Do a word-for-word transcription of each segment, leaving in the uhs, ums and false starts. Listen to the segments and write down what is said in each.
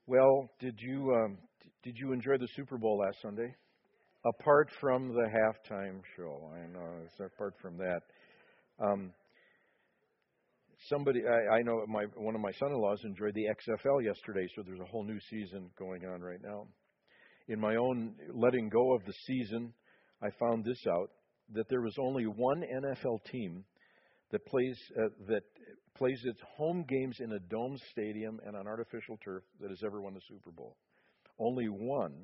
Well, did you um, d- did you enjoy the Super Bowl last Sunday? Apart from the halftime show, I know. It's apart from that, um, somebody I, I know my one of my son-in-laws enjoyed the X F L yesterday, so there's a whole new season going on right now. In my own letting go of the season, I found this out that there was only one N F L team that plays uh, that plays its home games in a dome stadium and on artificial turf that has ever won the Super Bowl. Only one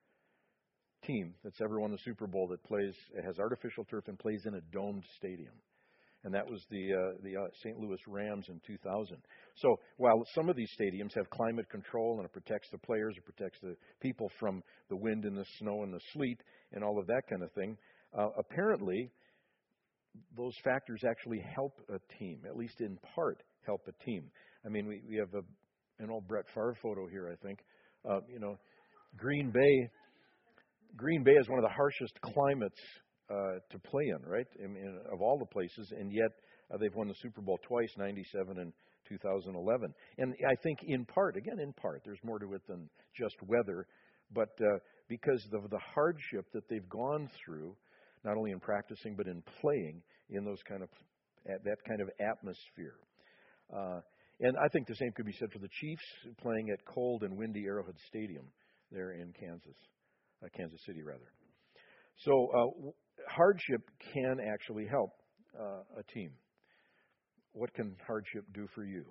team that's ever won the Super Bowl that plays has artificial turf and plays in a domed stadium, and that was the uh, the uh, Saint Louis Rams in two thousand. So while some of these stadiums have climate control and it protects the players, it protects the people from the wind and the snow and the sleet and all of that kind of thing, uh, apparently those factors actually help a team, at least in part help a team. I mean, we, we have a, an old Brett Favre photo here, I think. Uh, you know, Green Bay, Green Bay is one of the harshest climates uh, to play in, right? I mean, of all the places, and yet uh, they've won the Super Bowl twice, ninety-seven and two thousand eleven. And I think in part, again, in part, there's more to it than just weather, but uh, because of the hardship that they've gone through, not only in practicing but in playing in those kind of that kind of atmosphere. Uh, and I think the same could be said for the Chiefs playing at cold and windy Arrowhead Stadium there in Kansas, uh, Kansas City rather. So uh, hardship can actually help uh, a team. What can hardship do for you?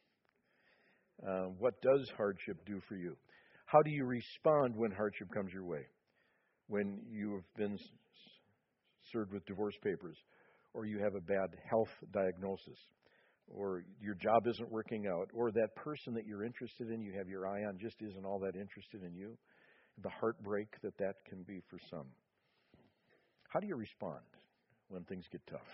Uh, what does hardship do for you? How do you respond when hardship comes your way? When you have been served with divorce papers, or you have a bad health diagnosis, or your job isn't working out, or that person that you're interested in, you have your eye on, just isn't all that interested in you, the heartbreak that that can be for some. How do you respond when things get tough?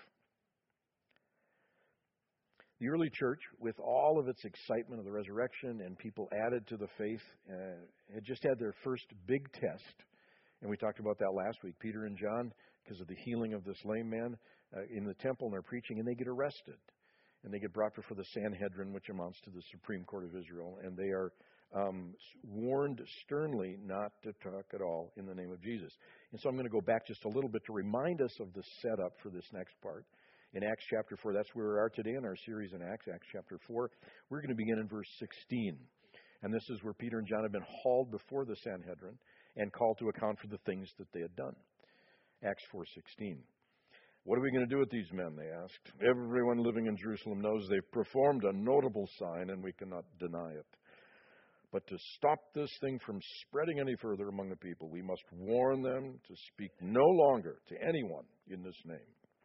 The early church, with all of its excitement of the resurrection and people added to the faith, uh, had just had their first big test. And we talked about that last week. Peter and John, because of the healing of this lame man uh, in the temple, and they're preaching, and they get arrested. And they get brought before the Sanhedrin, which amounts to the Supreme Court of Israel. And they are um, warned sternly not to talk at all in the name of Jesus. And so I'm going to go back just a little bit to remind us of the setup for this next part. In Acts chapter four, that's where we are today in our series in Acts, Acts chapter four. We're going to begin in verse sixteen. And this is where Peter and John have been hauled before the Sanhedrin and called to account for the things that they had done. Acts four sixteen. What are we going to do with these men, they asked. Everyone living in Jerusalem knows they've performed a notable sign, and we cannot deny it. But to stop this thing from spreading any further among the people, we must warn them to speak no longer to anyone in this name.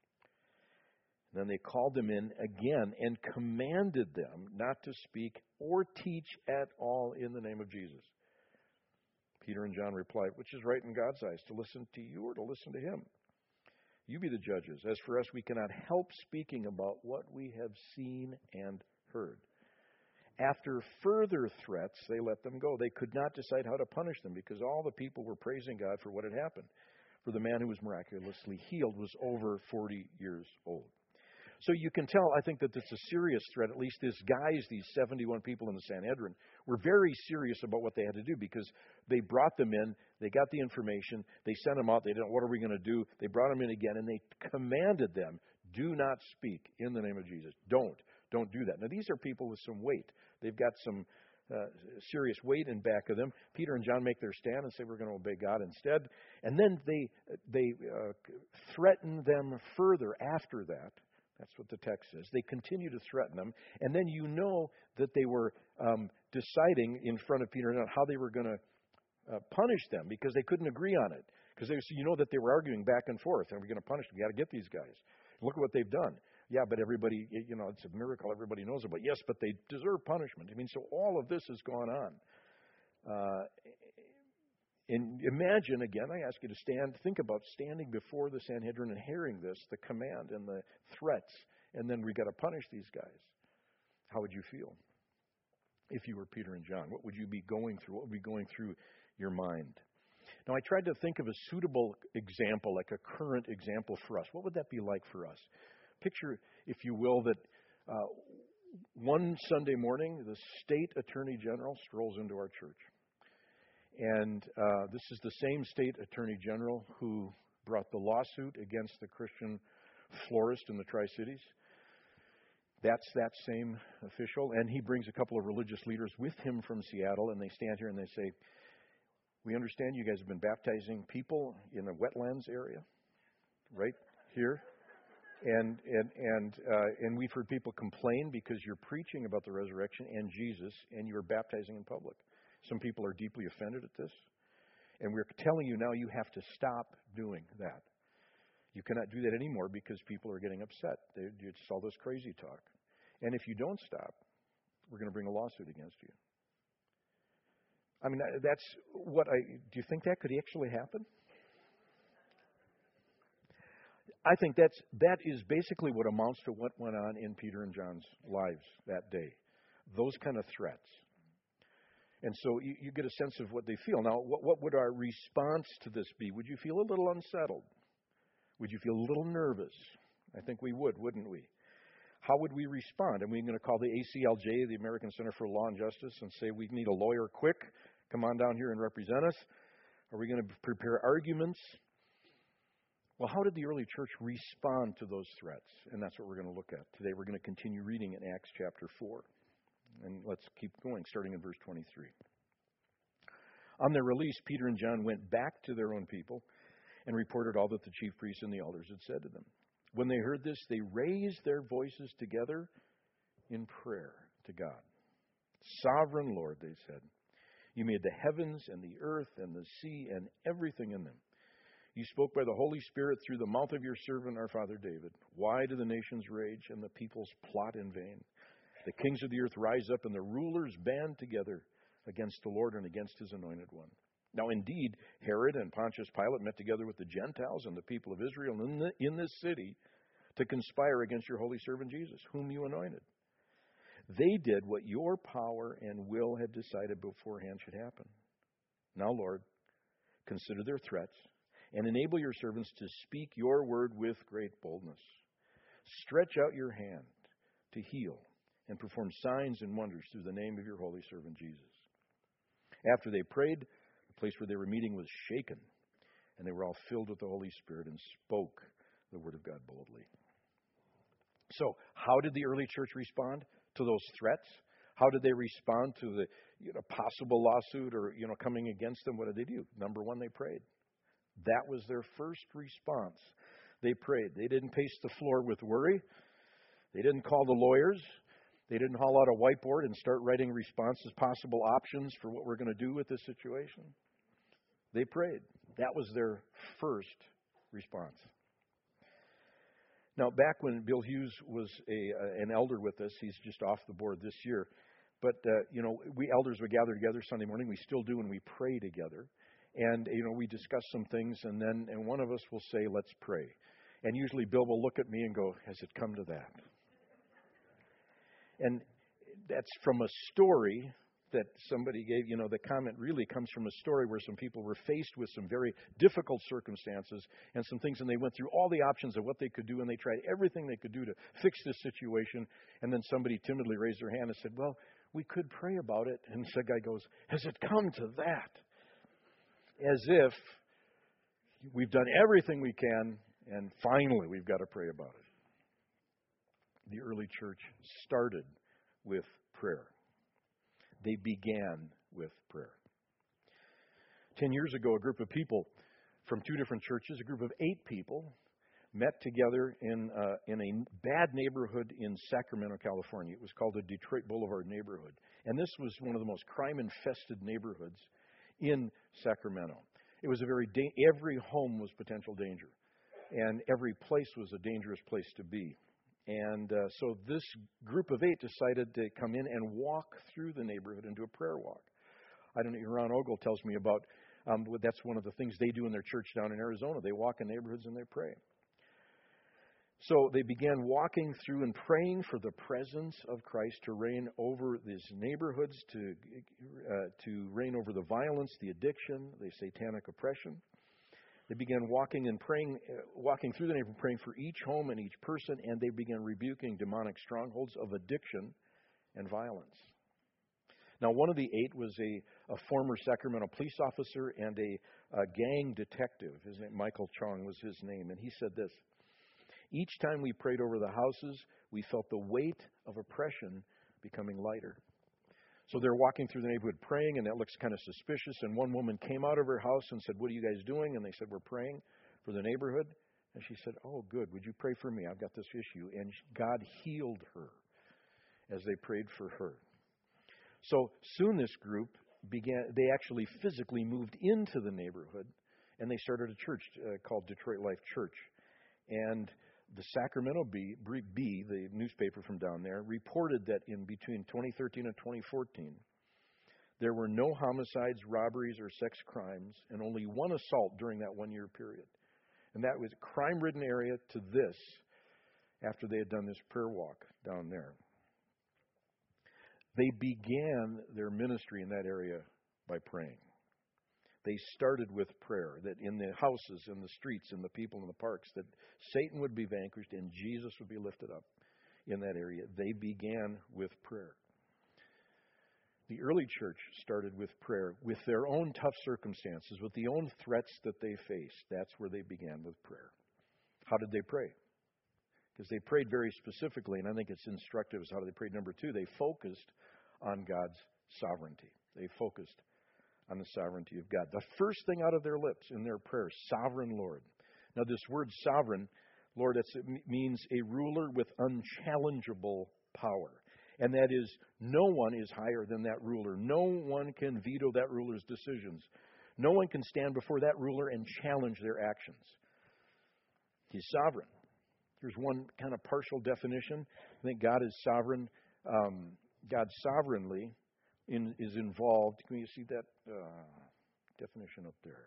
Then they called them in again and commanded them not to speak or teach at all in the name of Jesus. Peter and John replied, which is right in God's eyes, to listen to you or to listen to him? You be the judges. As for us, we cannot help speaking about what we have seen and heard. After further threats, they let them go. They could not decide how to punish them because all the people were praising God for what had happened. For the man who was miraculously healed was over forty years old. So you can tell, I think, that it's a serious threat. At least these guys, these seventy-one people in the Sanhedrin, were very serious about what they had to do because they brought them in, they got the information, they sent them out, they didn't know, what are we going to do? They brought them in again, and they commanded them, do not speak in the name of Jesus. Don't. Don't do that. Now, these are people with some weight. They've got some uh, serious weight in back of them. Peter and John make their stand and say, we're going to obey God instead. And then they, they uh, threaten them further after that. That's what the text says. They continue to threaten them. And then you know that they were um, deciding in front of Peter and John how they were going to uh, punish them because they couldn't agree on it. Because so you know that they were arguing back and forth. And we're going to punish them. We've got to get these guys. Look at what they've done. Yeah, but everybody, you know, it's a miracle everybody knows about. Yes, but they deserve punishment. I mean, so all of this has gone on. Uh, and imagine, again, I ask you to stand, think about standing before the Sanhedrin and hearing this, the command and the threats, and then we got to punish these guys. How would you feel if you were Peter and John? What would you be going through? What would be going through your mind? Now, I tried to think of a suitable example, like a current example for us. What would that be like for us? Picture, if you will, that uh, one Sunday morning, the state attorney general strolls into our church. And uh, this is the same state attorney general who brought the lawsuit against the Christian florist in the Tri-Cities. That's that same official. And he brings a couple of religious leaders with him from Seattle, and they stand here and they say, we understand you guys have been baptizing people in a wetlands area, right here. And and and uh, and we've heard people complain because you're preaching about the resurrection and Jesus, and you're baptizing in public. Some people are deeply offended at this, and we're telling you now you have to stop doing that. You cannot do that anymore because people are getting upset. They, it's all this crazy talk, and if you don't stop, we're going to bring a lawsuit against you. I mean, that's what I. Do you think that could actually happen? I think that's that is basically what amounts to what went on in Peter and John's lives that day. Those kind of threats. And so you, you get a sense of what they feel. Now, what, what would our response to this be? Would you feel a little unsettled? Would you feel a little nervous? I think we would, wouldn't we? How would we respond? Are we going to call the A C L J, the American Center for Law and Justice, and say we need a lawyer quick? Come on down here and represent us. Are we going to prepare arguments? Well, how did the early church respond to those threats? And that's what we're going to look at. Today we're going to continue reading in Acts chapter four. And let's keep going, starting in verse twenty-three. On their release, Peter and John went back to their own people and reported all that the chief priests and the elders had said to them. When they heard this, they raised their voices together in prayer to God. Sovereign Lord, they said, you made the heavens and the earth and the sea and everything in them. You spoke by the Holy Spirit through the mouth of your servant, our father David. Why do the nations rage and the peoples plot in vain? The kings of the earth rise up and the rulers band together against the Lord and against his anointed one. Now, indeed, Herod and Pontius Pilate met together with the Gentiles and the people of Israel in, the, in this city to conspire against your holy servant Jesus, whom you anointed. They did what your power and will had decided beforehand should happen. Now, Lord, consider their threats and enable your servants to speak your word with great boldness. Stretch out your hand to heal and perform signs and wonders through the name of your holy servant Jesus. After they prayed, the place where they were meeting was shaken, and they were all filled with the Holy Spirit and spoke the word of God boldly. So, how did the early church respond to those threats? How did they respond to the you know, possible lawsuit or you know coming against them? What did they do? Number one, they prayed. That was their first response. They prayed. They didn't pace the floor with worry. They didn't call the lawyers. They didn't haul out a whiteboard and start writing responses, possible options for what we're going to do with this situation. They prayed. That was their first response. Now, back when Bill Hughes was a, uh, an elder with us, he's just off the board this year. But, uh, you know, we elders would gather together Sunday morning. We still do, and we pray together. And, you know, we discuss some things, and then and one of us will say, let's pray. And usually Bill will look at me and go, has it come to that? And that's from a story that somebody gave. You know, the comment really comes from a story where some people were faced with some very difficult circumstances and some things, and they went through all the options of what they could do, and they tried everything they could do to fix this situation. And then somebody timidly raised their hand and said, well, we could pray about it. And the guy goes, has it come to that? As if we've done everything we can, and finally we've got to pray about it. The early church started with prayer. They began with prayer. Ten years ago, a group of people from two different churches, a group of eight people, met together in uh, in a bad neighborhood in Sacramento, California. It was called the Detroit Boulevard neighborhood. And this was one of the most crime-infested neighborhoods in Sacramento. It was a very, da- every home was potential danger. And every place was a dangerous place to be. And uh, so this group of eight decided to come in and walk through the neighborhood and do a prayer walk. I don't know, Ron Ogle tells me about, um, that's one of the things they do in their church down in Arizona. They walk in neighborhoods and they pray. So they began walking through and praying for the presence of Christ to reign over these neighborhoods, to uh, to reign over the violence, the addiction, the satanic oppression. They began walking and praying, uh, walking through the neighborhood, praying for each home and each person, and they began rebuking demonic strongholds of addiction and violence. Now, one of the eight was a, a former Sacramento police officer and a, a gang detective. His name, Michael Chong was his name, and he said this: each time we prayed over the houses, we felt the weight of oppression becoming lighter. So they're walking through the neighborhood praying, and that looks kind of suspicious. And one woman came out of her house and said, "What are you guys doing?" And they said, "We're praying for the neighborhood." And she said, "Oh, good. Would you pray for me? I've got this issue." And God healed her as they prayed for her. So soon this group began, they actually physically moved into the neighborhood, and they started a church uh, called Detroit Life Church. And the Sacramento Bee, Bee, the newspaper from down there, reported that in between twenty thirteen and twenty fourteen, there were no homicides, robberies, or sex crimes, and only one assault during that one-year period. And that was a crime-ridden area to this after they had done this prayer walk down there. They began their ministry in that area by praying. They started with prayer, that in the houses, in the streets, in the people, in the parks, that Satan would be vanquished and Jesus would be lifted up in that area. They began with prayer. The early church started with prayer, with their own tough circumstances, with the own threats that they faced. That's where they began with prayer. How did they pray? Because they prayed very specifically, and I think it's instructive as how they prayed. Number two, they focused on God's sovereignty. They focused on the sovereignty of God. The first thing out of their lips in their prayer, sovereign Lord. Now this word sovereign, Lord, it means a ruler with unchallengeable power. And that is, no one is higher than that ruler. No one can veto that ruler's decisions. No one can stand before that ruler and challenge their actions. He's sovereign. Here's one kind of partial definition. I think God is sovereign. Um, God sovereignly in, is involved. Can you see that uh, definition up there?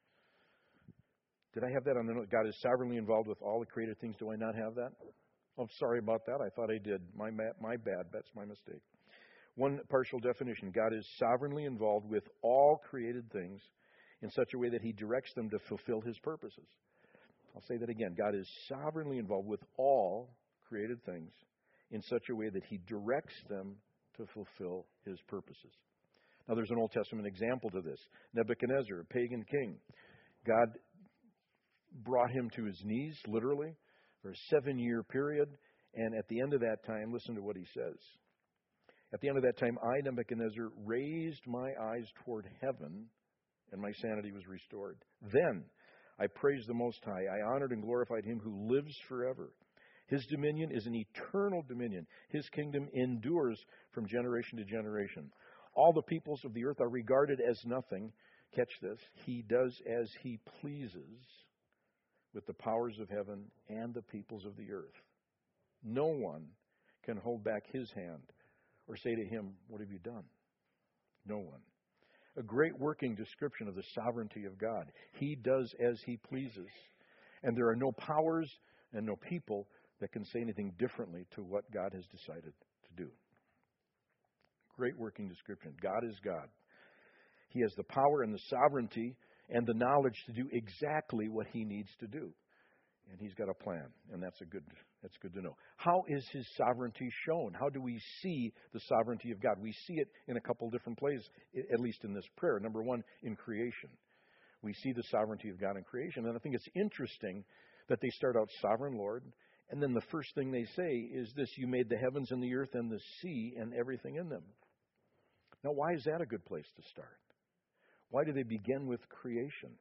Did I have that on the note? God is sovereignly involved with all the created things. Do I not have that? Oh, sorry about that. I thought I did. My, my bad. That's my mistake. One partial definition. God is sovereignly involved with all created things in such a way that He directs them to fulfill His purposes. I'll say that again. God is sovereignly involved with all created things in such a way that He directs them to fulfill His purposes. Now, there's an Old Testament example to this. Nebuchadnezzar, a pagan king. God brought him to his knees, literally, for a seven-year period. And at the end of that time, listen to what he says. At the end of that time, I, Nebuchadnezzar, raised my eyes toward heaven, and my sanity was restored. Then I praised the Most High. I honored and glorified Him who lives forever. His dominion is an eternal dominion. His kingdom endures from generation to generation. All the peoples of the earth are regarded as nothing. Catch this. He does as He pleases with the powers of heaven and the peoples of the earth. No one can hold back His hand or say to Him, "What have you done?" No one. A great working description of the sovereignty of God. He does as He pleases. And there are no powers and no people that can say anything differently to what God has decided to do. Great working description. God is God. He has the power and the sovereignty and the knowledge to do exactly what He needs to do. And He's got a plan, and that's a good that's good to know. How is His sovereignty shown? How do we see the sovereignty of God? We see it in a couple different places, at least in this prayer. Number one, in creation. We see the sovereignty of God in creation. And I think it's interesting that they start out, Sovereign Lord, and then the first thing they say is this: You made the heavens and the earth and the sea and everything in them. Now, why is that a good place to start? Why do they begin with creation?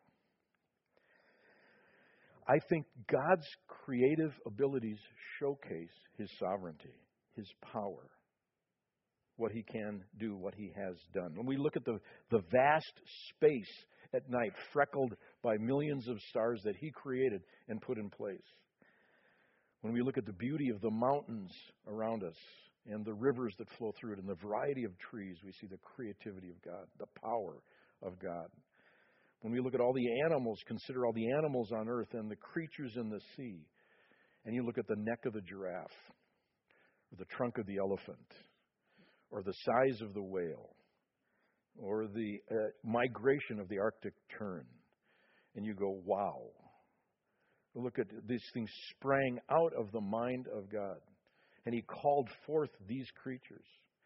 I think God's creative abilities showcase His sovereignty, His power, what He can do, what He has done. When we look at the, the vast space at night, freckled by millions of stars that He created and put in place. When we look at the beauty of the mountains around us and the rivers that flow through it and the variety of trees, we see the creativity of God, the power of God. When we look at all the animals, consider all the animals on earth and the creatures in the sea, and you look at the neck of the giraffe, or the trunk of the elephant, or the size of the whale, or the uh, migration of the Arctic tern, and you go, wow. Look at these things sprang out of the mind of God, and He called forth these creatures.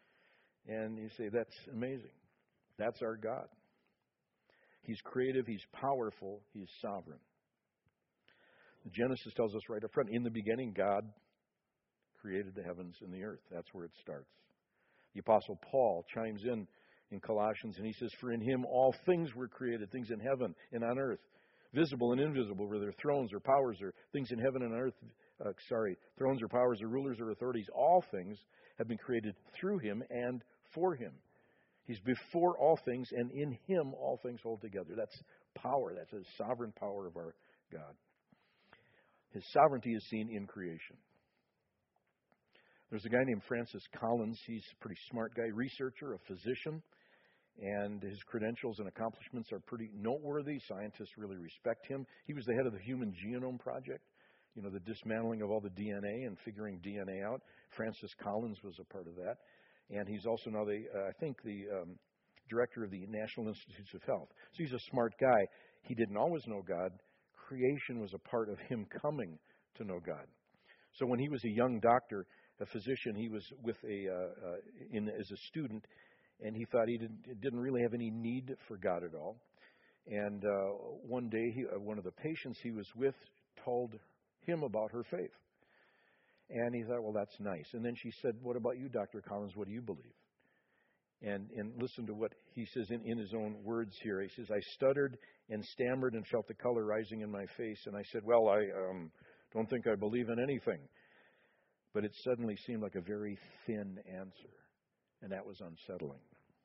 And you say, that's amazing. That's our God. He's creative. He's powerful. He's sovereign. Genesis tells us right up front, in the beginning, God created the heavens and the earth. That's where it starts. The Apostle Paul chimes in in Colossians, and he says, for in him all things were created, things in heaven and on earth, visible and invisible, whether thrones or powers or things in heaven and on earth, uh, sorry, thrones or powers or rulers or authorities, all things have been created through him and for him. He's before all things, and in him all things hold together. That's power. That's the sovereign power of our God. His sovereignty is seen in creation. There's a guy named Francis Collins. He's a pretty smart guy, researcher, a physician, and his credentials and accomplishments are pretty noteworthy. Scientists really respect him. He was the head of the Human Genome Project, you know, the dismantling of all the D N A and figuring D N A out. Francis Collins was a part of that. And he's also now, the uh, I think, the um, director of the National Institutes of Health. So he's a smart guy. He didn't always know God. Creation was a part of him coming to know God. So when he was a young doctor, a physician, he was with a uh, uh, in as a student, and he thought he didn't didn't really have any need for God at all. And uh, one day, he, uh, one of the patients he was with told him about her faith, and he thought, well, that's nice. And then she said, "What about you, Doctor Collins? What do you believe?" And and listen to what he says in, in his own words here. He says, "I stuttered and stammered and felt the color rising in my face, and I said, well, I um, don't think I believe in anything." But it suddenly seemed like a very thin answer, and that was unsettling.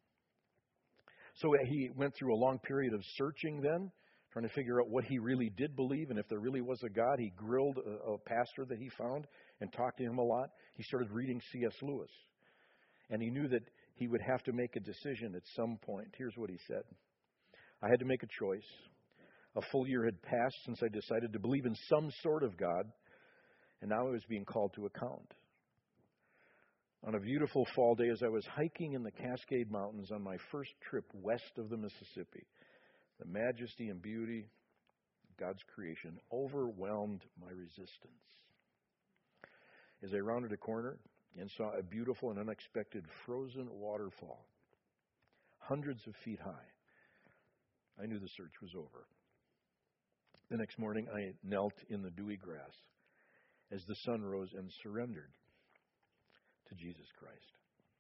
So he went through a long period of searching then, trying to figure out what he really did believe, and if there really was a God. He grilled a, a pastor that he found and talked to him a lot. He started reading C S Lewis, and he knew that he would have to make a decision at some point. Here's what he said. I had to make a choice. A full year had passed since I decided to believe in some sort of God, and now I was being called to account. On a beautiful fall day, as I was hiking in the Cascade Mountains on my first trip west of the Mississippi, the majesty and beauty of God's creation overwhelmed my resistance. As I rounded a corner and saw a beautiful and unexpected frozen waterfall, hundreds of feet high, I knew the search was over. The next morning, I knelt in the dewy grass as the sun rose and surrendered to Jesus Christ.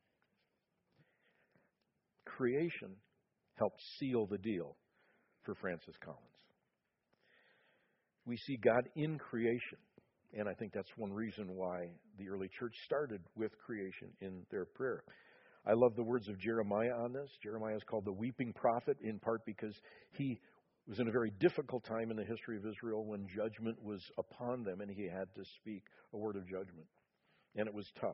Creation helped seal the deal for Francis Collins. We see God in creation, and I think that's one reason why the early church started with creation in their prayer. I love the words of Jeremiah on this. Jeremiah is called the weeping prophet, in part because he was in a very difficult time in the history of Israel when judgment was upon them, and he had to speak a word of judgment. And it was tough.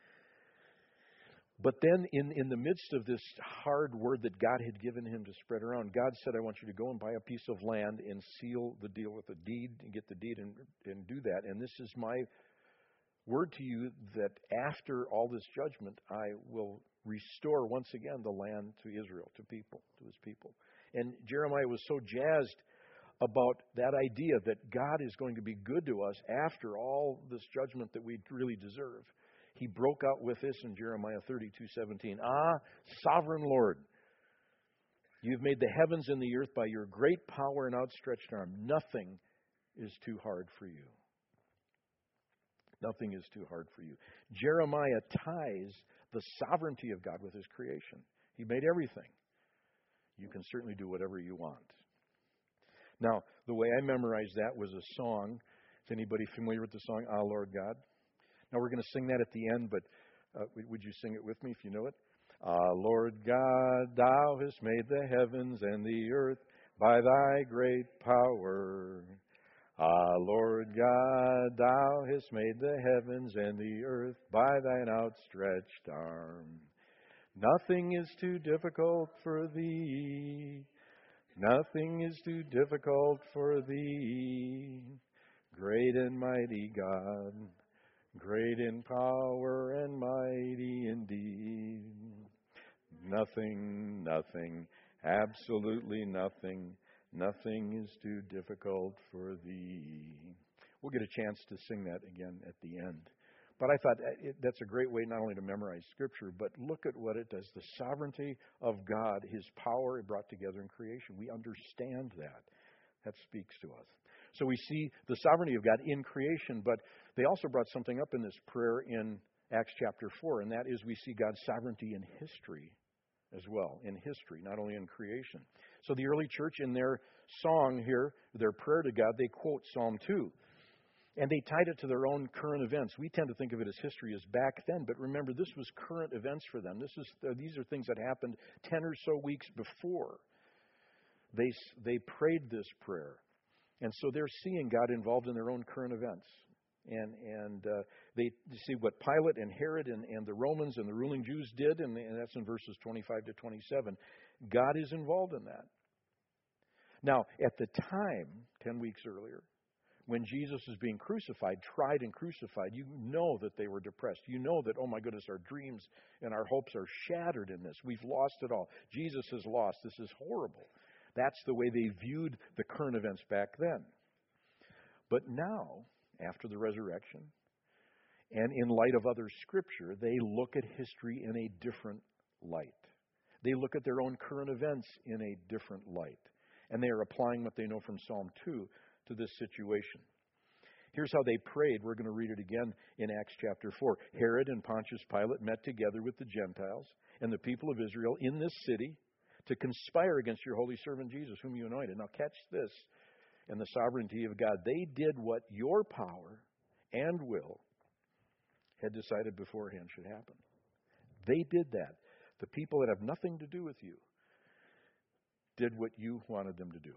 But then in, in the midst of this hard word that God had given him to spread around, God said, I want you to go and buy a piece of land and seal the deal with a deed and get the deed and, and do that. And this is my word to you that after all this judgment, I will restore once again the land to Israel, to people, to his people. And Jeremiah was so jazzed about that idea that God is going to be good to us after all this judgment that we really deserve. He broke out with this in Jeremiah thirty-two seventeen. Ah, sovereign Lord, you've made the heavens and the earth by your great power and outstretched arm. Nothing is too hard for you. Nothing is too hard for you. Jeremiah ties the sovereignty of God with his creation. He made everything. You can certainly do whatever you want. Now, the way I memorized that was a song. Is anybody familiar with the song, Ah, Lord God? Now, we're going to sing that at the end, but uh, would you sing it with me if you know it? Ah, Lord God, thou hast made the heavens and the earth by thy great power. Ah, Lord God, thou hast made the heavens and the earth by thine outstretched arm. Nothing is too difficult for thee. Nothing is too difficult for thee. Great and mighty God, great in power and mighty indeed. Nothing, nothing, absolutely nothing, nothing is too difficult for thee. We'll get a chance to sing that again at the end. But I thought it, that's a great way not only to memorize Scripture, but look at what it does. The sovereignty of God, His power it brought together in creation. We understand that. That speaks to us. So we see the sovereignty of God in creation, but they also brought something up in this prayer in Acts chapter four, and that is we see God's sovereignty in history as well, in history, not only in creation. So the early church, in their song here, their prayer to God, they quote Psalm two. And they tied it to their own current events. We tend to think of it as history as back then, but remember, this was current events for them. This is these are things that happened ten or so weeks before. They they prayed this prayer, and so they're seeing God involved in their own current events. And and uh, they see what Pilate and Herod and, and the Romans and the ruling Jews did, and, and that's in verses twenty-five to twenty-seven. God is involved in that. Now, at the time, ten weeks earlier, when Jesus is being crucified, tried and crucified, you know that they were depressed. You know that, oh my goodness, our dreams and our hopes are shattered in this. We've lost it all. Jesus is lost. This is horrible. That's the way they viewed the current events back then. But now, after the resurrection, and in light of other Scripture, they look at history in a different light. They look at their own current events in a different light. And they are applying what they know from Psalm two to this situation. Here's how they prayed. We're going to read it again in Acts chapter four. Herod and Pontius Pilate met together with the Gentiles and the people of Israel in this city to conspire against your holy servant Jesus, whom you anointed. Now catch this. And the sovereignty of God. They did what your power and will had decided beforehand should happen. They did that. The people that have nothing to do with you did what you wanted them to do,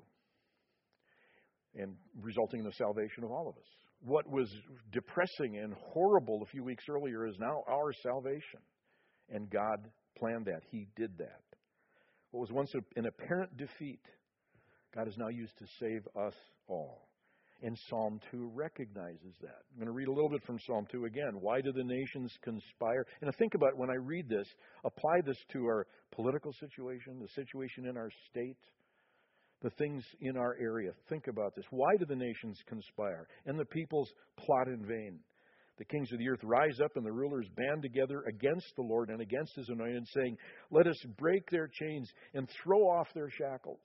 and resulting in the salvation of all of us. What was depressing and horrible a few weeks earlier is now our salvation. And God planned that. He did that. What was once an apparent defeat, God is now used to save us all. And Psalm two recognizes that. I'm going to read a little bit from Psalm two again. Why do the nations conspire? And think about it, when I read this, apply this to our political situation, the situation in our state, the things in our area. Think about this. Why do the nations conspire and the peoples plot in vain? The kings of the earth rise up and the rulers band together against the Lord and against His anointed, saying, let us break their chains and throw off their shackles.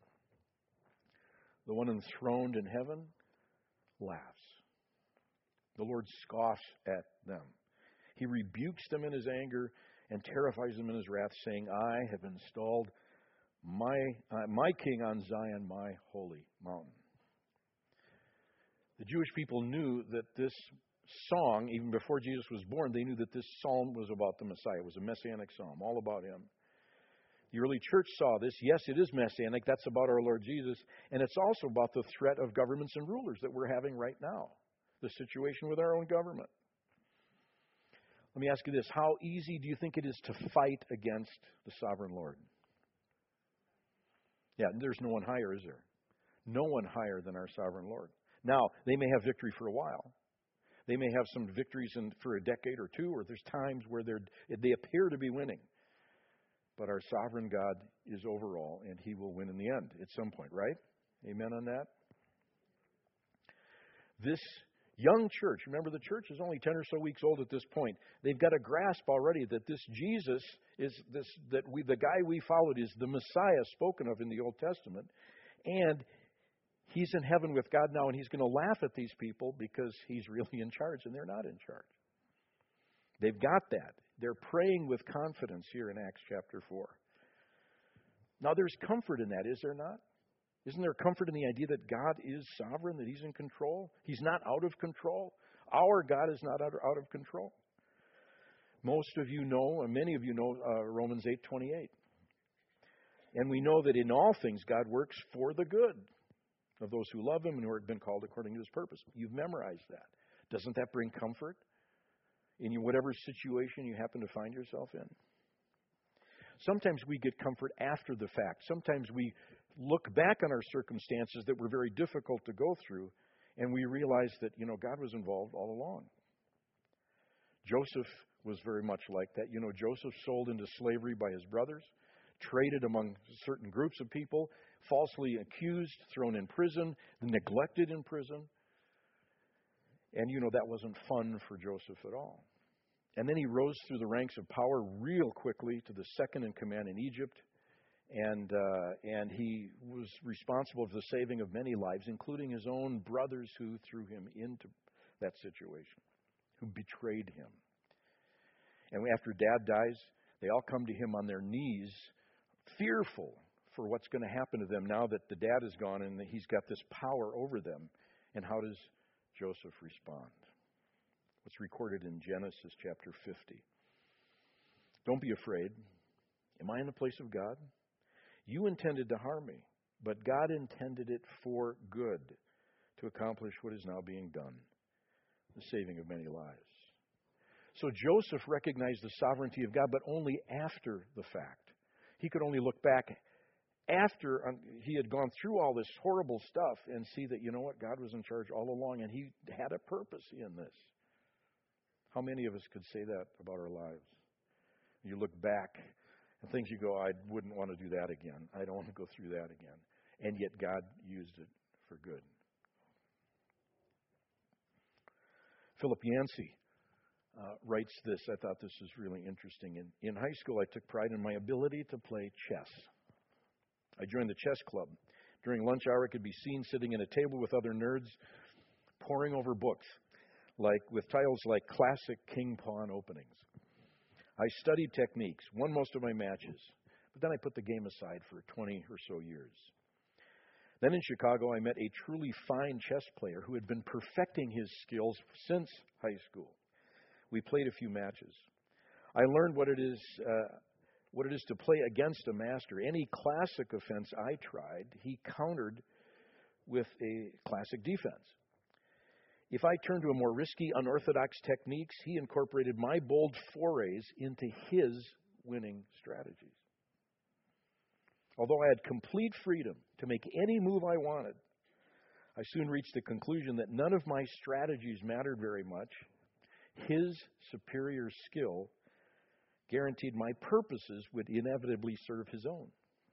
The one enthroned in heaven laughs. The Lord scoffs at them. He rebukes them in His anger and terrifies them in His wrath, saying, I have installed my, uh, my king on Zion, my holy mountain. The Jewish people knew that this song, even before Jesus was born, they knew that this psalm was about the Messiah. It was a messianic psalm, all about Him. The early church saw this. Yes, it is messianic. That's about our Lord Jesus. And it's also about the threat of governments and rulers that we're having right now. The situation with our own government. Let me ask you this. How easy do you think it is to fight against the sovereign Lord? Yeah, there's no one higher, is there? No one higher than our sovereign Lord. Now, they may have victory for a while. They may have some victories in, for a decade or two, or there's times where they're, they appear to be winning. But our sovereign God is over all, and He will win in the end at some point, right? Amen on that? This young church, remember the church is only ten or so weeks old at this point. They've got a grasp already that this Jesus is this, that we, the guy we followed is the Messiah spoken of in the Old Testament. And He's in heaven with God now, and He's going to laugh at these people because He's really in charge, and they're not in charge. They've got that. They're praying with confidence here in Acts chapter four. Now, there's comfort in that, is there not? Isn't there comfort in the idea that God is sovereign, that He's in control? He's not out of control. Our God is not out of control. Most of you know, and many of you know, uh, Romans eight twenty-eight. And we know that in all things God works for the good of those who love Him and who have been called according to His purpose. You've memorized that. Doesn't that bring comfort in whatever situation you happen to find yourself in? Sometimes we get comfort after the fact. Sometimes we look back on our circumstances that were very difficult to go through, and we realize that, you know, God was involved all along. Joseph was very much like that. You know, Joseph sold into slavery by his brothers, traded among certain groups of people, falsely accused, thrown in prison, neglected in prison. And you know that wasn't fun for Joseph at all. And then he rose through the ranks of power real quickly to the second in command in Egypt. And uh, and he was responsible for the saving of many lives, including his own brothers who threw him into that situation, who betrayed him. And after Dad dies, they all come to him on their knees, fearful for what's going to happen to them now that the dad is gone and he's got this power over them. And how does Joseph respond? What's recorded in Genesis chapter fifty. Don't be afraid. Am I in the place of God? You intended to harm me, but God intended it for good to accomplish what is now being done, the saving of many lives. So Joseph recognized the sovereignty of God, but only after the fact. He could only look back after he had gone through all this horrible stuff and see that, you know what, God was in charge all along and he had a purpose in this. How many of us could say that about our lives? You look back and things you go, I wouldn't want to do that again. I don't want to go through that again. And yet God used it for good. Philip Yancey uh, writes this. I thought this was really interesting. In, in high school, I took pride in my ability to play chess. I joined the chess club. During lunch hour, I could be seen sitting at a table with other nerds, poring over books, like with titles like Classic King Pawn Openings. I studied techniques, won most of my matches, but then I put the game aside for twenty or so years. Then in Chicago, I met a truly fine chess player who had been perfecting his skills since high school. We played a few matches. I learned what it is uh, what it is to play against a master. Any classic offense I tried, he countered with a classic defense. If I turned to a more risky, unorthodox techniques, he incorporated my bold forays into his winning strategies. Although I had complete freedom to make any move I wanted, I soon reached the conclusion that none of my strategies mattered very much. His superior skill guaranteed my purposes would inevitably serve his own.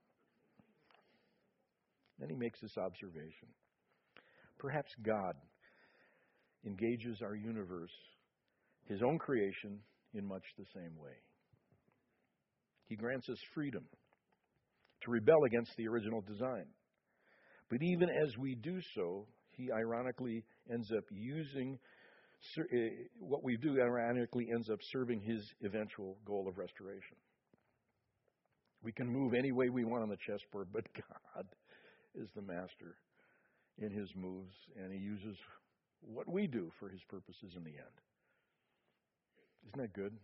Then he makes this observation. Perhaps God engages our universe, his own creation, in much the same way. He grants us freedom to rebel against the original design. But even as we do so, he ironically ends up using what we do ironically ends up serving his eventual goal of restoration. We can move any way we want on the chessboard, but God is the master in his moves, and he uses what we do for his purposes in the end. Isn't that good?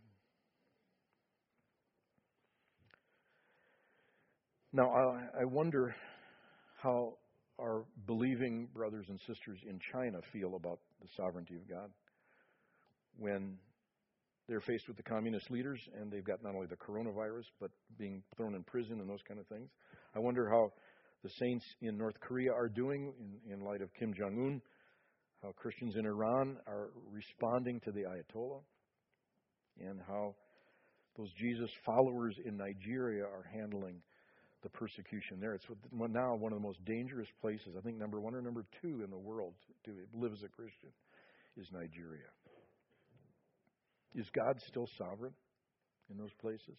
Now, I wonder how our believing brothers and sisters in China feel about the sovereignty of God when they're faced with the communist leaders and they've got not only the coronavirus, but being thrown in prison and those kind of things. I wonder how the saints in North Korea are doing in, in light of Kim Jong-un, how Christians in Iran are responding to the Ayatollah, and how those Jesus followers in Nigeria are handling the persecution there. It's now one of the most dangerous places, I think number one or number two in the world to live as a Christian, is Nigeria. Is God still sovereign in those places?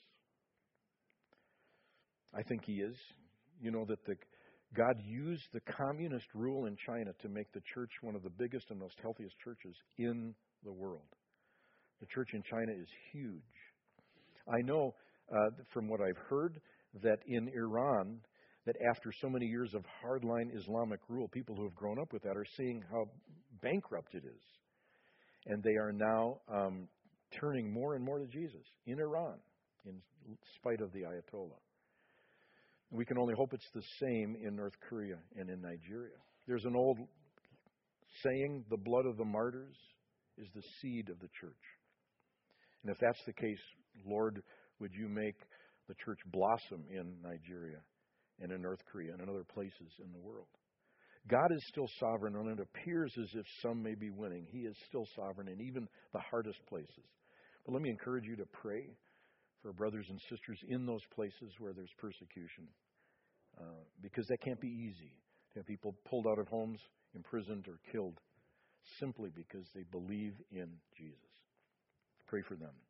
I think he is. You know that the God used the communist rule in China to make the church one of the biggest and most healthiest churches in the world. The church in China is huge. I know uh, from what I've heard that in Iran, that after so many years of hardline Islamic rule, people who have grown up with that are seeing how bankrupt it is. And they are now um, turning more and more to Jesus in Iran, in spite of the Ayatollah. We can only hope it's the same in North Korea and in Nigeria. There's an old saying, the blood of the martyrs is the seed of the church. And if that's the case, Lord, would you make the church blossom in Nigeria and in North Korea and in other places in the world. God is still sovereign, and it appears as if some may be winning. He is still sovereign in even the hardest places. But let me encourage you to pray for brothers and sisters in those places where there's persecution, uh, because that can't be easy to have people pulled out of homes, imprisoned, or killed simply because they believe in Jesus. Pray for them.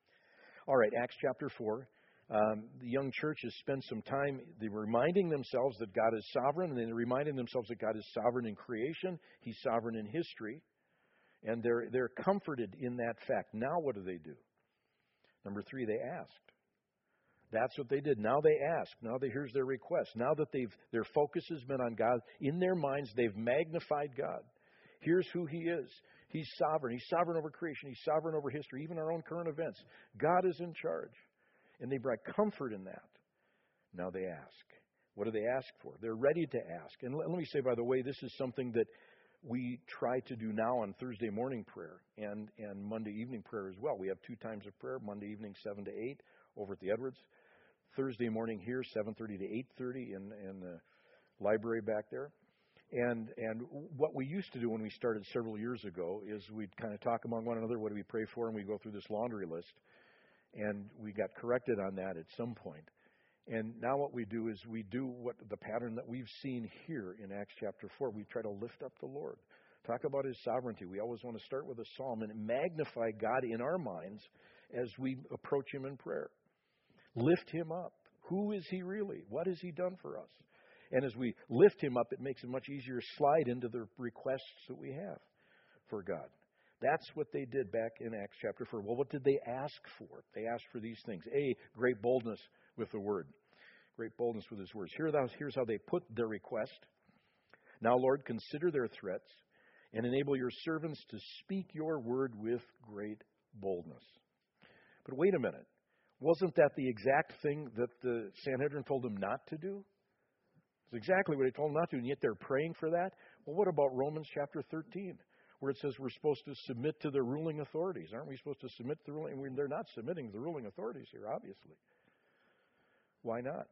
All right, Acts chapter four. Um, the young church has spent some time they're reminding themselves that God is sovereign, and then they're reminding themselves that God is sovereign in creation. He's sovereign in history. And they're they're comforted in that fact. Now what do they do? Number three, they asked. That's what they did. Now they ask. Now they, here's their request. Now that they've their focus has been on God, in their minds they've magnified God. Here's who He is. He's sovereign. He's sovereign over creation. He's sovereign over history, even our own current events. God is in charge. And they brought comfort in that. Now they ask. What do they ask for? They're ready to ask. And let, let me say, by the way, this is something that we try to do now on Thursday morning prayer and, and Monday evening prayer as well. We have two times of prayer, Monday evening seven to eight over at the Edwards. Thursday morning here, seven thirty to eight thirty in, in the library back there. And and what we used to do when we started several years ago is we'd kind of talk among one another, what do we pray for, and we go through this laundry list. And we got corrected on that at some point. And now what we do is we do what the pattern that we've seen here in Acts chapter four. We try to lift up the Lord. Talk about His sovereignty. We always want to start with a psalm and magnify God in our minds as we approach Him in prayer. Lift Him up. Who is He really? What has He done for us? And as we lift Him up, it makes it much easier to slide into the requests that we have for God. That's what they did back in Acts chapter four. Well, what did they ask for? They asked for these things. A, great boldness with the Word. Great boldness with His words. Here, here's how they put their request. Now, Lord, consider their threats and enable your servants to speak your word with great boldness. But wait a minute. Wasn't that the exact thing that the Sanhedrin told them not to do? It's exactly what they told them not to, and yet they're praying for that. Well, what about Romans chapter thirteen, where it says we're supposed to submit to the ruling authorities? Aren't we supposed to submit to the ruling? They're not submitting to the ruling authorities here, obviously. Why not?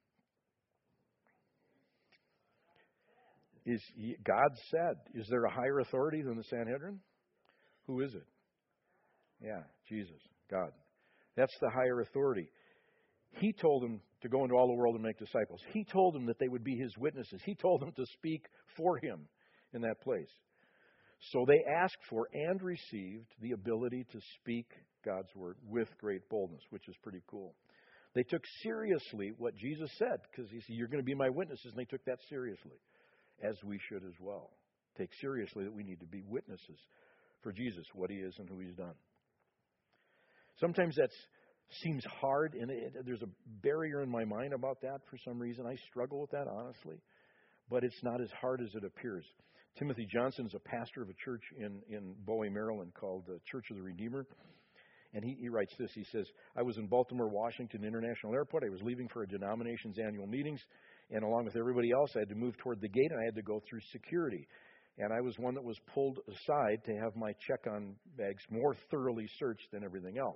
Is God said, is there a higher authority than the Sanhedrin? Who is it? Yeah, Jesus, God. That's the higher authority. He told them to go into all the world and make disciples. He told them that they would be His witnesses. He told them to speak for Him in that place. So they asked for and received the ability to speak God's word with great boldness, which is pretty cool. They took seriously what Jesus said, because He said, you're going to be my witnesses, and they took that seriously, as we should as well. Take seriously that we need to be witnesses for Jesus, what He is and who He's done. Sometimes that seems hard, and it, there's a barrier in my mind about that for some reason. I struggle with that, honestly, but it's not as hard as it appears. Timothy Johnson is a pastor of a church in, in Bowie, Maryland called the Church of the Redeemer. And he, he writes this. He says, I was in Baltimore, Washington International Airport. I was leaving for a denomination's annual meetings. And along with everybody else, I had to move toward the gate, and I had to go through security. And I was one that was pulled aside to have my check-on bags more thoroughly searched than everything else.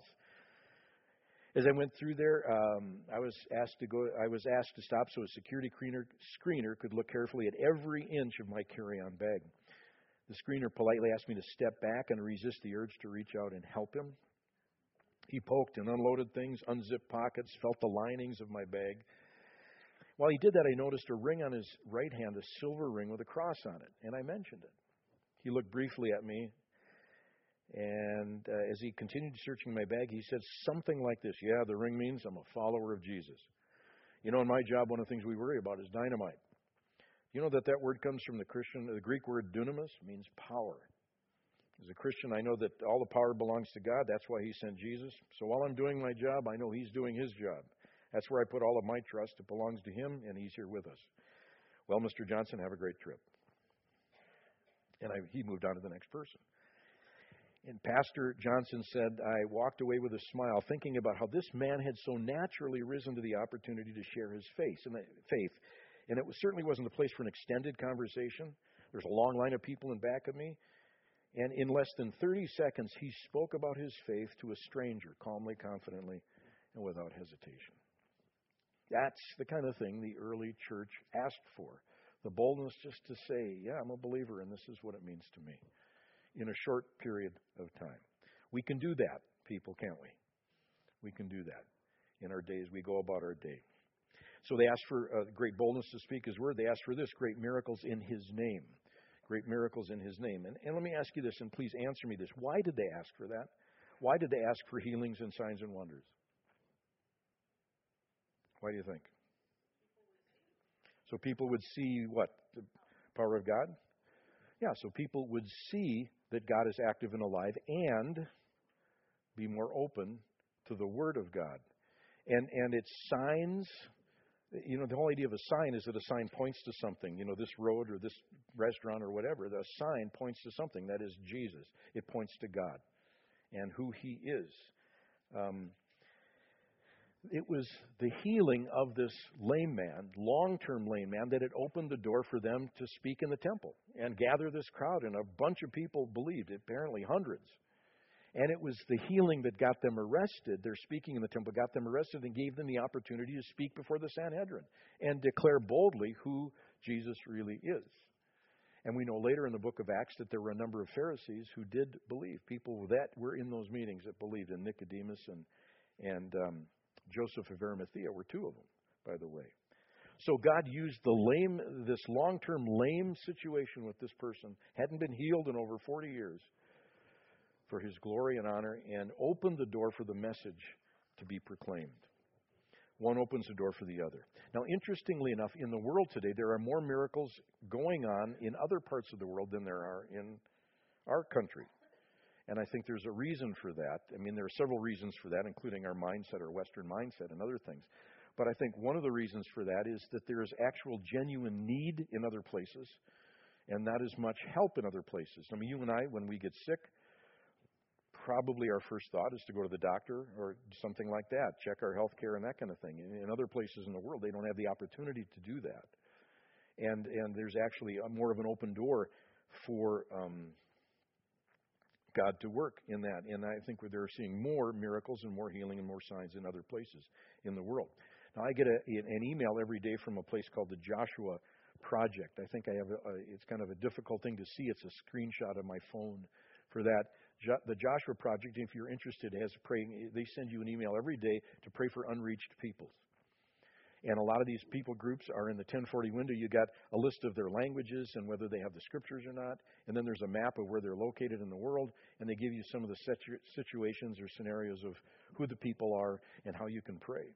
As I went through there, um, I was asked to go. I was asked to stop so a security screener, screener could look carefully at every inch of my carry-on bag. The screener politely asked me to step back and resist the urge to reach out and help him. He poked and unloaded things, unzipped pockets, felt the linings of my bag. While he did that, I noticed a ring on his right hand, a silver ring with a cross on it, and I mentioned it. He looked briefly at me, and uh, as he continued searching my bag, he said something like this, yeah, the ring means I'm a follower of Jesus. You know, in my job, one of the things we worry about is dynamite. You know that that word comes from the Christian, the Greek word dunamis, means power. As a Christian, I know that all the power belongs to God. That's why He sent Jesus. So while I'm doing my job, I know He's doing His job. That's where I put all of my trust. It belongs to Him, and He's here with us. Well, Mister Johnson, have a great trip. And I, he moved on to the next person. And Pastor Johnson said, I walked away with a smile, thinking about how this man had so naturally risen to the opportunity to share his faith. And faith. And it was, certainly wasn't a place for an extended conversation. There's a long line of people in back of me. And in less than thirty seconds, he spoke about his faith to a stranger, calmly, confidently, and without hesitation. That's the kind of thing the early church asked for. The boldness just to say, yeah, I'm a believer, and this is what it means to me, in a short period of time. We can do that, people, can't we? We can do that in our days. We go about our day. So they asked for uh, great boldness to speak His word. They asked for this, great miracles in His name. great miracles in His name. And, and let me ask you this, and please answer me this. Why did they ask for that? Why did they ask for healings and signs and wonders? Why do you think? So people would see what? The power of God? Yeah, so people would see that God is active and alive and be more open to the Word of God. And and it's signs, you know, the whole idea of a sign is that a sign points to something. You know, this road or this restaurant or whatever, the sign points to something. That is Jesus. It points to God and who He is. Um, it was the healing of this lame man, long-term lame man, that had opened the door for them to speak in the temple and gather this crowd. And a bunch of people believed, apparently hundreds. And it was the healing that got them arrested. Their speaking in the temple got them arrested and gave them the opportunity to speak before the Sanhedrin and declare boldly who Jesus really is. And we know later in the book of Acts that there were a number of Pharisees who did believe. People that were in those meetings that believed, in Nicodemus and, and um, Joseph of Arimathea were two of them, by the way. So God used the lame, this long-term lame situation with this person, hadn't been healed in over forty years, for His glory and honor, and opened the door for the message to be proclaimed. One opens the door for the other. Now, interestingly enough, in the world today, there are more miracles going on in other parts of the world than there are in our country. And I think there's a reason for that. I mean, there are several reasons for that, including our mindset, our Western mindset, and other things. But I think one of the reasons for that is that there is actual genuine need in other places, and not as much help in other places. I mean, you and I, when we get sick, probably our first thought is to go to the doctor or something like that, check our health care and that kind of thing. In, in other places in the world, they don't have the opportunity to do that. And and there's actually a, more of an open door for um, God to work in that. And I think they're seeing more miracles and more healing and more signs in other places in the world. Now, I get a, an email every day from a place called the Joshua Project. I think I have a, a, it's kind of a difficult thing to see. It's a screenshot of my phone for that. The Joshua Project, if you're interested, has praying. They send you an email every day to pray for unreached peoples. And a lot of these people groups are in the ten forty window. You got a list of their languages and whether they have the scriptures or not. And then there's a map of where they're located in the world. And they give you some of the situ- situations or scenarios of who the people are and how you can pray.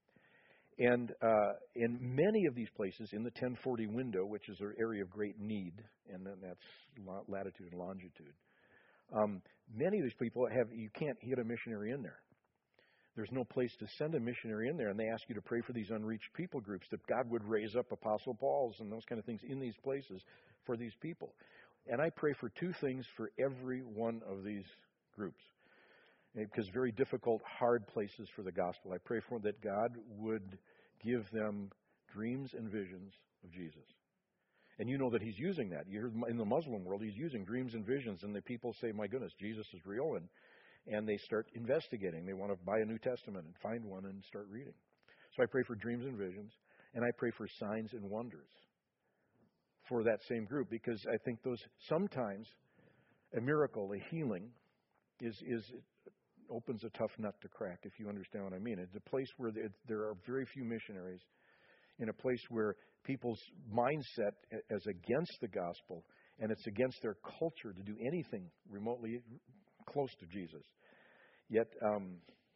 And uh, in many of these places, in the ten forty window, which is an area of great need, and then that's latitude and longitude, Um, many of these people have, you can't get a missionary in there. There's no place to send a missionary in there, and they ask you to pray for these unreached people groups, that God would raise up Apostle Pauls and those kind of things in these places for these people. And I pray for two things for every one of these groups, because very difficult, hard places for the gospel. I pray for that God would give them dreams and visions of Jesus. And you know that He's using that. You heard in the Muslim world, He's using dreams and visions, and the people say, my goodness, Jesus is real, and and they start investigating. They want to buy a New Testament and find one and start reading. So I pray for dreams and visions, and I pray for signs and wonders for that same group, because I think those sometimes a miracle, a healing, is is opens a tough nut to crack, if you understand what I mean. It's a place where there are very few missionaries, in a place where people's mindset is against the gospel, and it's against their culture to do anything remotely close to Jesus. Yet um,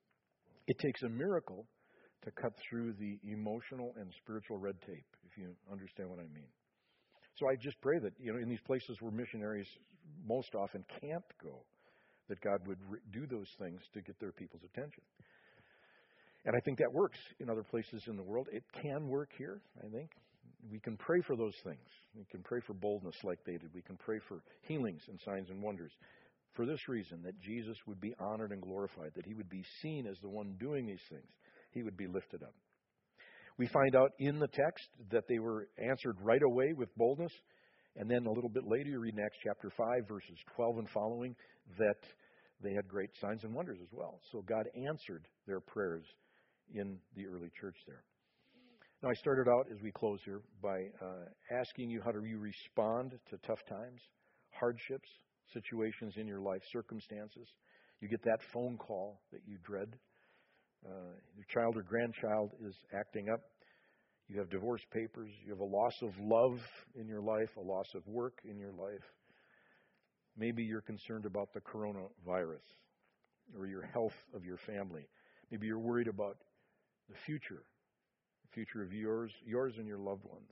it takes a miracle to cut through the emotional and spiritual red tape, if you understand what I mean. So I just pray that, you know, in these places where missionaries most often can't go, that God would re- do those things to get their people's attention. And I think that works in other places in the world. It can work here, I think. We can pray for those things. We can pray for boldness like they did. We can pray for healings and signs and wonders. For this reason, that Jesus would be honored and glorified, that He would be seen as the one doing these things. He would be lifted up. We find out in the text that they were answered right away with boldness. And then a little bit later, you read in Acts chapter five, verses twelve and following, that they had great signs and wonders as well. So God answered their prayers in the early church there. Now, I started out, as we close here, by uh, asking you, how do you respond to tough times, hardships, situations in your life, circumstances? You get that phone call that you dread. Uh, your child or grandchild is acting up. You have divorce papers. You have a loss of love in your life, a loss of work in your life. Maybe you're concerned about the coronavirus or your health of your family. Maybe you're worried about the future, the future of yours, yours and your loved ones.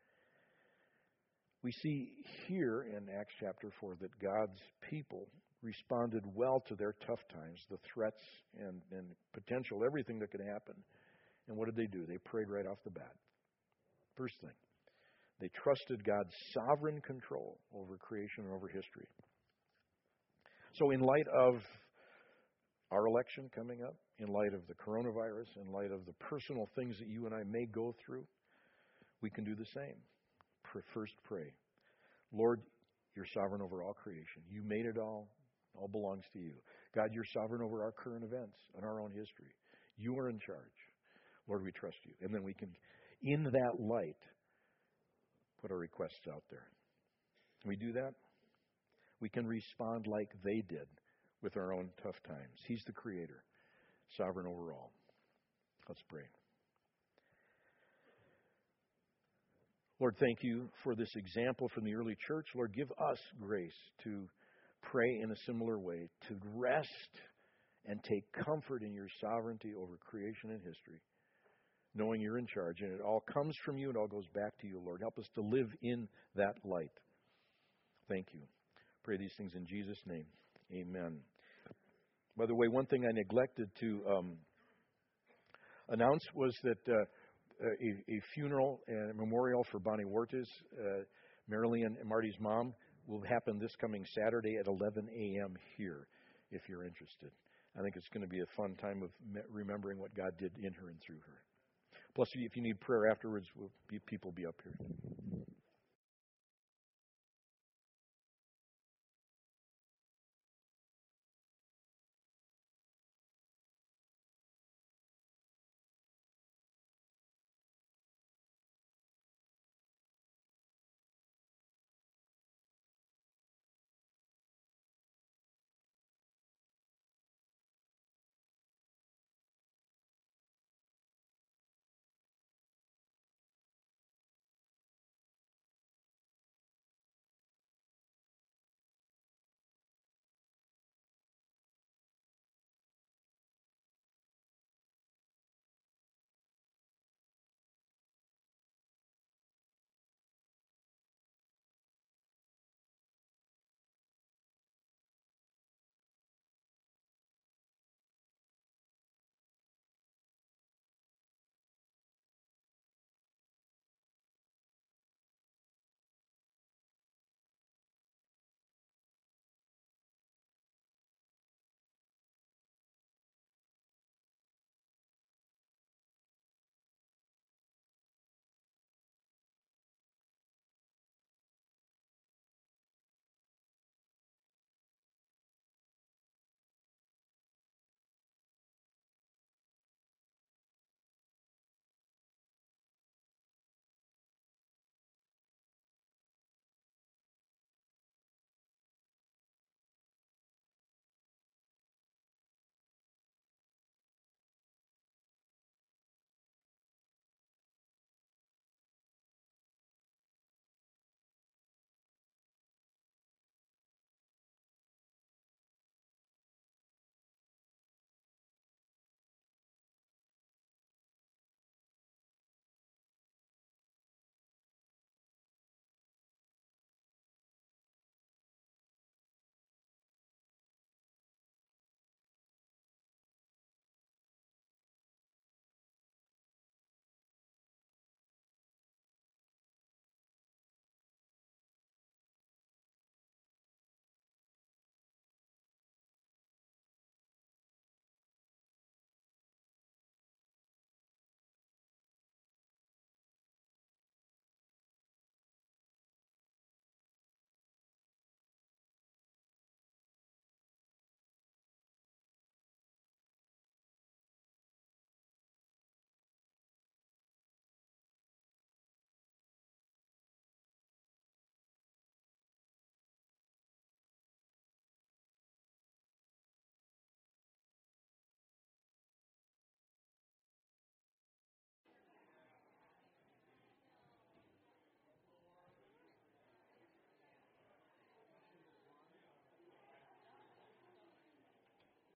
We see here in Acts chapter four that God's people responded well to their tough times, the threats and, and potential, everything that could happen. And what did they do? They prayed right off the bat. First thing, they trusted God's sovereign control over creation and over history. So in light of our election coming up, in light of the coronavirus, in light of the personal things that you and I may go through, we can do the same. First pray, Lord, you're sovereign over all creation. You made it all. It all belongs to you. God, you're sovereign over our current events and our own history. You are in charge. Lord, we trust you. And then we can, in that light, put our requests out there. Can we do that? We can respond like they did with our own tough times. He's the Creator, sovereign over all. Let's pray. Lord, thank you for this example from the early church. Lord, give us grace to pray in a similar way, to rest and take comfort in your sovereignty over creation and history, knowing you're in charge. And it all comes from you. It all goes back to you, Lord. Help us to live in that light. Thank you. Pray these things in Jesus' name. Amen. By the way, one thing I neglected to um, announce was that uh, a, a funeral and a memorial for Bonnie Wortes, uh, Marilyn and Marty's mom, will happen this coming Saturday at eleven a.m. here, if you're interested. I think it's going to be a fun time of remembering what God did in her and through her. Plus, if you need prayer afterwards, we'll be, people will be up here.